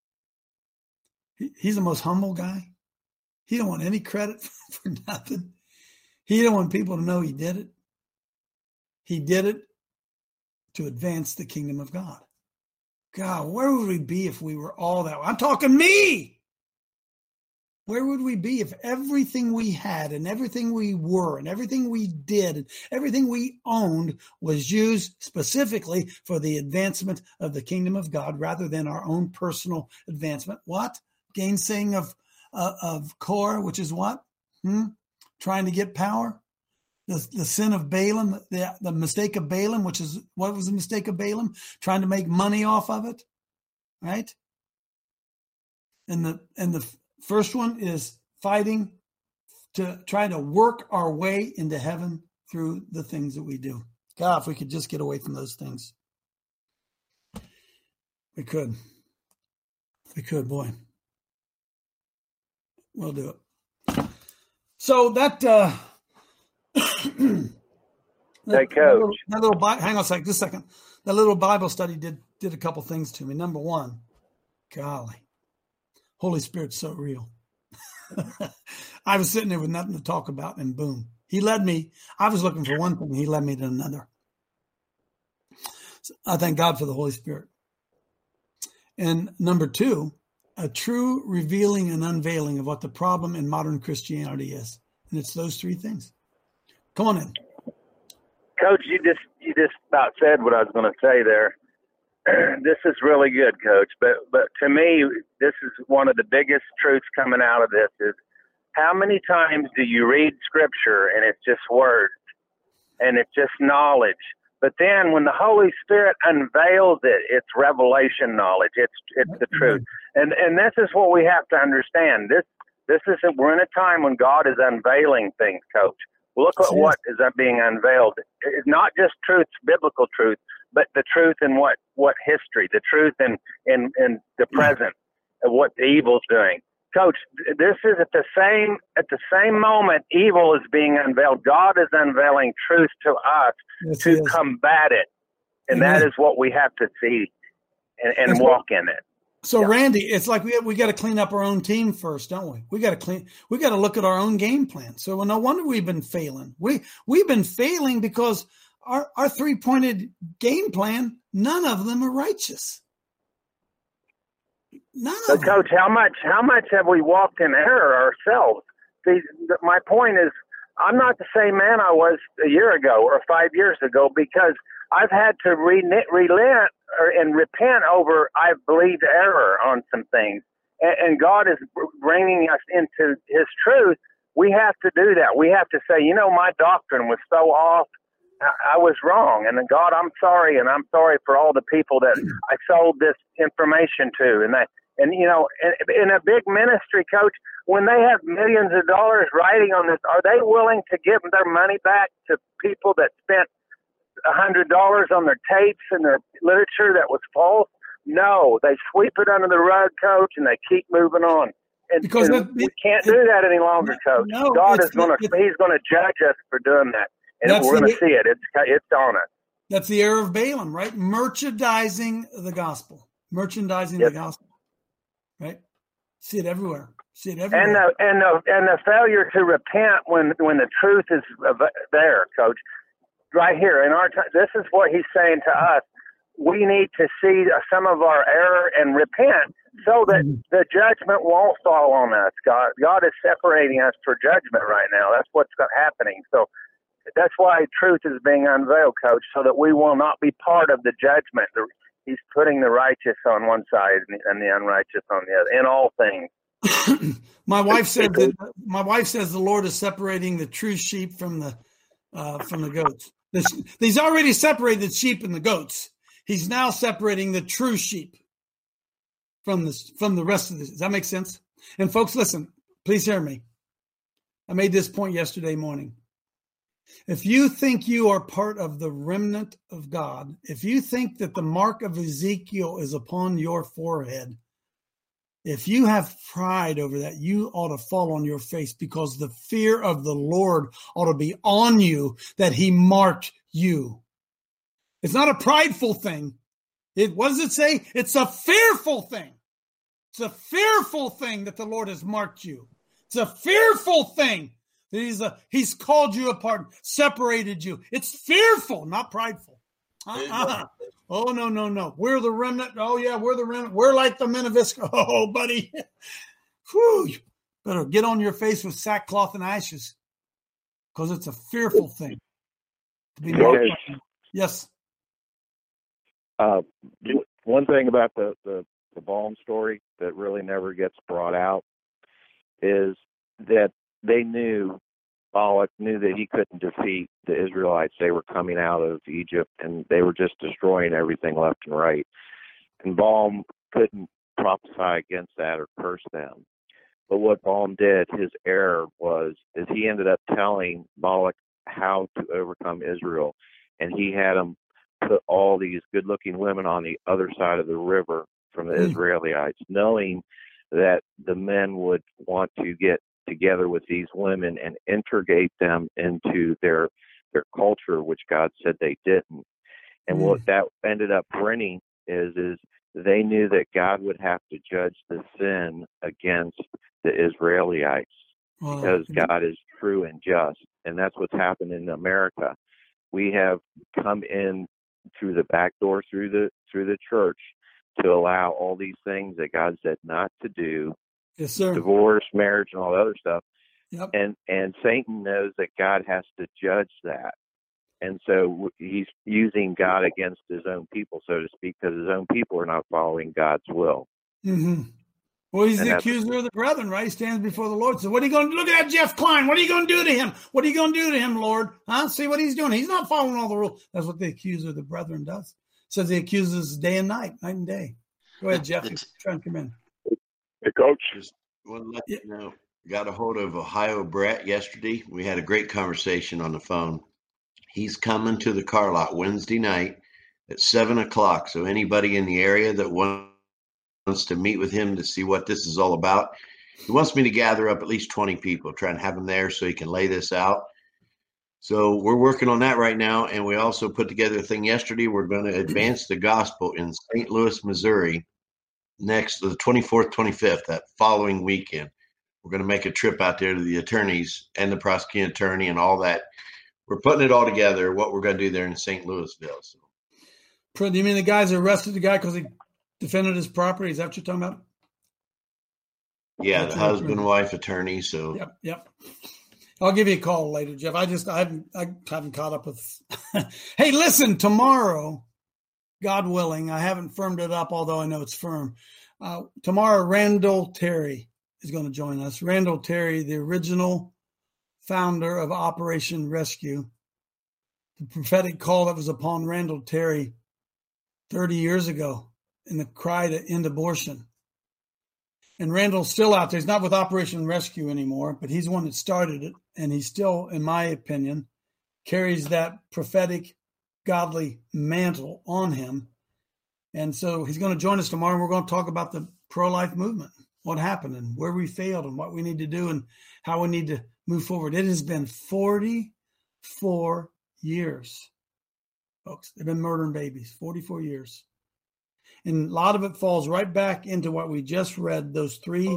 He's the most humble guy. He don't want any credit for nothing. He don't want people to know he did it. He did it to advance the kingdom of God. God, where would we be if we were all that way? I'm talking me. Where would we be if everything we had and everything we were and everything we did and everything we owned was used specifically for the advancement of the kingdom of God rather than our own personal advancement? What? Gainsaying of Korah, which is what? Trying to get power? The sin of Balaam, the mistake of Balaam, which is, what was the mistake of Balaam? Trying to make money off of it, right? And the first one is fighting to try to work our way into heaven through the things that we do. God, if we could just get away from those things. We could. We could, boy. We'll do it. So that... Hey, Coach. That little hang on just a second. That little Bible study did a couple things to me. Number one, golly, Holy Spirit's so real. I was sitting there with nothing to talk about, and boom, he led me. I was looking for one thing, he led me to another. So I thank God for the Holy Spirit. And number two, a true revealing and unveiling of what the problem in modern Christianity is. And it's those three things. Come on in. Coach, you just about said what I was going to say there. This is really good, Coach. But to me, this is one of the biggest truths coming out of this is how many times do you read Scripture and it's just words and it's just knowledge? But then when the Holy Spirit unveils it, it's revelation knowledge. It's the truth. And this is what we have to understand. This isn't, we're in a time when God is unveiling things, Coach. Look at what is being unveiled. It's not just truth, biblical truth, but the truth in what history, the truth in the present of what the evil's doing. Coach, this is at the same moment evil is being unveiled. God is unveiling truth to us to combat it. And that is what we have to see and walk in it. So Randy, it's like we got to clean up our own team first, don't we? We got to look at our own game plan. So no wonder we've been failing. We've been failing because our 3-pointed game plan, none of them are righteous. None of them. Coach, how much have we walked in error ourselves? See, my point is, I'm not the same man I was a year ago or 5 years ago because I've had to relent and repent over, I believed, error on some things. And God is bringing us into his truth. We have to do that. We have to say, my doctrine was so off. I was wrong. And then, God, I'm sorry. And I'm sorry for all the people that I sold this information to. And in a big ministry, Coach, when they have millions of dollars riding on this, are they willing to give their money back to people that spent $100 on their tapes and their literature that was false? No, they sweep it under the rug, Coach, and they keep moving on. And we can't do that any longer, Coach. No, God is going to judge us for doing that, and we're going to see it. It's on us. That's the error of Balaam, right? Merchandising the gospel, the gospel, right? See it everywhere. And the failure to repent when the truth is there, Coach. Right here in our time, this is what he's saying to us. We need to see some of our error and repent so that the judgment won't fall on us. God is separating us for judgment right now. That's what's happening. So that's why truth is being unveiled, Coach, so that we will not be part of the judgment. He's putting the righteous on one side and the unrighteous on the other in all things. My wife says the Lord is separating the true sheep from the goats. He's already separated the sheep and the goats. He's now separating the true sheep from the rest of this. Does that make sense? And folks, listen, please hear me. I made this point yesterday morning. If you think you are part of the remnant of God, if you think that the mark of Ezekiel is upon your forehead, if you have pride over that, you ought to fall on your face, because the fear of the Lord ought to be on you, that he marked you. It's not a prideful thing. What does it say? It's a fearful thing. It's a fearful thing that the Lord has marked you. It's a fearful thing that he's called you apart, separated you. It's fearful, not prideful. Oh, no. We're the remnant. Oh, yeah, we're the remnant. We're like the men of Issachar. Oh, buddy. Whew. You better get on your face with sackcloth and ashes, because it's a fearful thing to be marked. Yes. One thing about the Balaam story that really never gets brought out is that Balak knew that he couldn't defeat the Israelites. They were coming out of Egypt, and they were just destroying everything left and right. And Balaam couldn't prophesy against that or curse them. But what Balaam did, his error is he ended up telling Balak how to overcome Israel. And he had him put all these good-looking women on the other side of the river from the Israelites, knowing that the men would want to get together with these women and integrate them into their culture, which God said they didn't. And what that ended up bringing is they knew that God would have to judge the sin against the Israelites, because God is true and just. And that's what's happened in America. We have come in through the back door, through the church, to allow all these things that God said not to do. Yes, sir. Divorce, marriage, and all the other stuff. Yep. And Satan knows that God has to judge that. And so he's using God against his own people, so to speak, because his own people are not following God's will. Mm-hmm. Well, he's the accuser of the brethren, right? He stands before the Lord. So what are you going to look at that Jeff Klein? What are you going to do to him? What are you going to do to him, Lord? Huh? See what he's doing. He's not following all the rules. That's what the accuser of the brethren does. Says he accuses day and night and day. Go ahead, Jeff. Try and come in. Hey, Coach. Just want to let you know, got a hold of Ohio Brett yesterday. We had a great conversation on the phone. He's coming to the car lot Wednesday night at 7:00. So anybody in the area that wants to meet with him to see what this is all about, he wants me to gather up at least 20 people, try and have them there so he can lay this out. So we're working on that right now. And we also put together a thing yesterday. We're going to advance the gospel in St. Louis, Missouri, next the 24th, 25th, that following weekend. We're going to make a trip out there to the attorneys and the prosecuting attorney and all that. We're putting it all together, what we're going to do there in St. Louisville. So. Do you mean the guys arrested the guy because he defended his property? Is that what you're talking about? Yeah, the husband, wife, attorney. So. Yep. I'll give you a call later, Jeff. I haven't caught up with. Hey, listen, tomorrow, God willing, I haven't firmed it up, although I know it's firm. Tomorrow, Randall Terry is going to join us. Randall Terry, the original founder of Operation Rescue, the prophetic call that was upon Randall Terry 30 years ago in the cry to end abortion. And Randall's still out there. He's not with Operation Rescue anymore, but he's the one that started it. And he still, in my opinion, carries that prophetic, godly mantle on him. And so he's going to join us tomorrow. And we're going to talk about the pro-life movement, what happened and where we failed and what we need to do and how we need to move forward. It has been 44 years, folks. They've been murdering babies, 44 years. And a lot of it falls right back into what we just read, those three.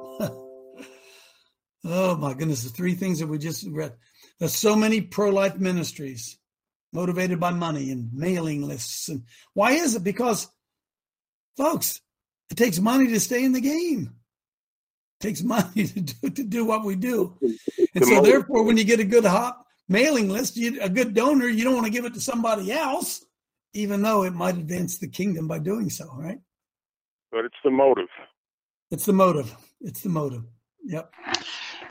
Oh, my goodness, the three things that we just read. There's so many pro-life ministries motivated by money and mailing lists. And why is it? Because, folks, it takes money to stay in the game. It takes money to do what we do. And so, therefore, when you get a good hot mailing list, a good donor, you don't want to give it to somebody else, even though it might advance the kingdom by doing so, right? But it's the motive. It's the motive. It's the motive. Yep.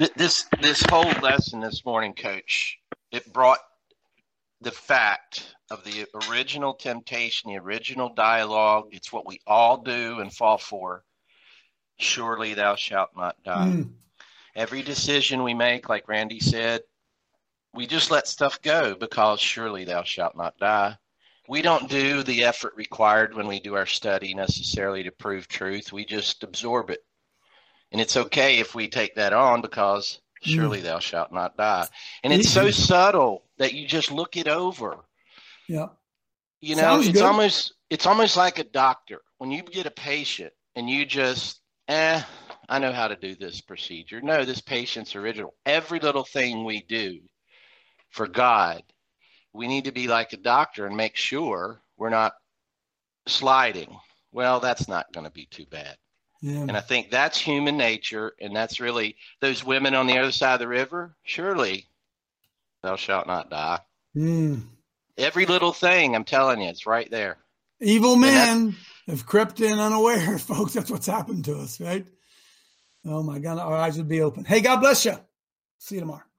This whole lesson this morning, Coach, it brought the fact of the original temptation, the original dialogue. It's what we all do and fall for. Surely thou shalt not die. Every decision we make, like Randy said, we just let stuff go because surely thou shalt not die. We don't do the effort required when we do our study necessarily to prove truth. We just absorb it. And it's okay if we take that on because surely thou shalt not die. And it's so subtle that you just look it over. Yeah. You know, it's almost like a doctor. When you get a patient and you just, I know how to do this procedure. No, this patient's original. Every little thing we do for God, we need to be like a doctor and make sure we're not sliding. Well, that's not going to be too bad. Yeah. And I think that's human nature. And that's really those women on the other side of the river. Surely thou shalt not die. Every little thing, I'm telling you, it's right there. Evil men have crept in unaware, folks. That's what's happened to us, right? Oh, my God. Our eyes would be open. Hey, God bless you. See you tomorrow.